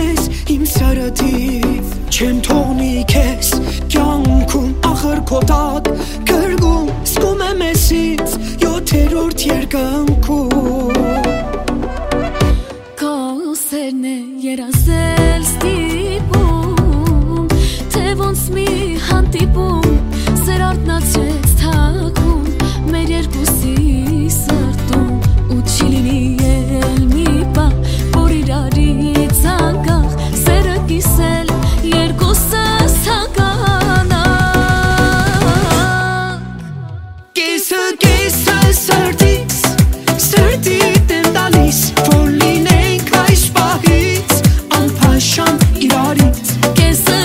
մեզ իմ սրտից Չեմ թողնի քեզ կյանքում ախր քո տակ Գրգում զգում եմ ես ինձ 7-րդ երկնքում Քո սերն է երազել ստիպում Թե ոնց մի հանդիպում Սեր արթնացրեց թակում Մեր երկուսի սրտում Ու չի լինի էլ մի բան Որ իրարից անկախ Սերը կիսել երկուսս հականակ Կեսը սրտից Սրտիդ եմ տալիս Որ լինենք այս պահից Անփաշան իրարից Կեսը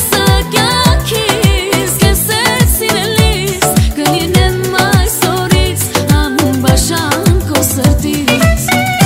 կյանքիս Կեսեր սիրելիս Կլինեմ այս օրից Անբաշան քո սրտից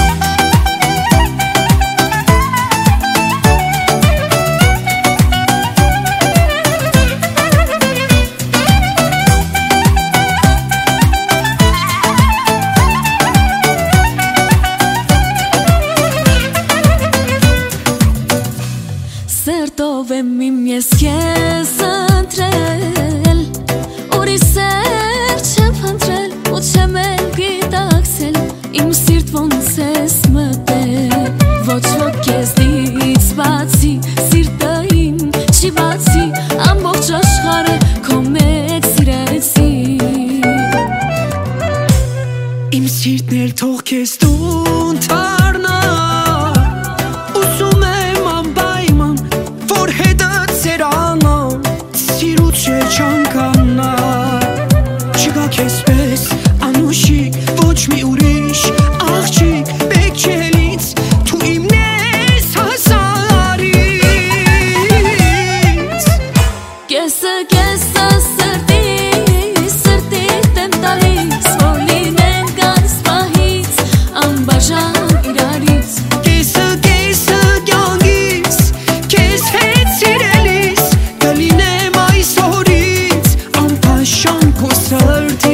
Սերտով եմ իմ ես քեզ ընտրել Ուրիշ սեր չեմ փնտրել ու չեմ էլ գիտակցել Իմ սիրտ ոնց ես մտել Ոչ ոք քեզնից բացի Սիրտը իմ չի բացի Ամբողջ աշխարհը քո մեջ սիրեցի Իմ սիրտն էլ թող քեզ տուն թարնա Ուզում եմ անպայման Որ հետըդ սերանամ Սիրուց չանկանա Չգա քեզ պես անուշիկ Ոչ մի ուրիշ աղջիկ Բեք չելից Թու իմն ես հազարից Կեսը սրտից Սրտիդ եմ տալիս Որ լինենք այս պահից Անբաժան իրարից Կեսը կյանքիս Քեզ հետ սիրելիս Կլինեմ այս օրից Անփաշան քո սրտից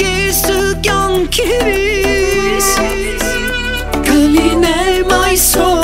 Կլինեմ այս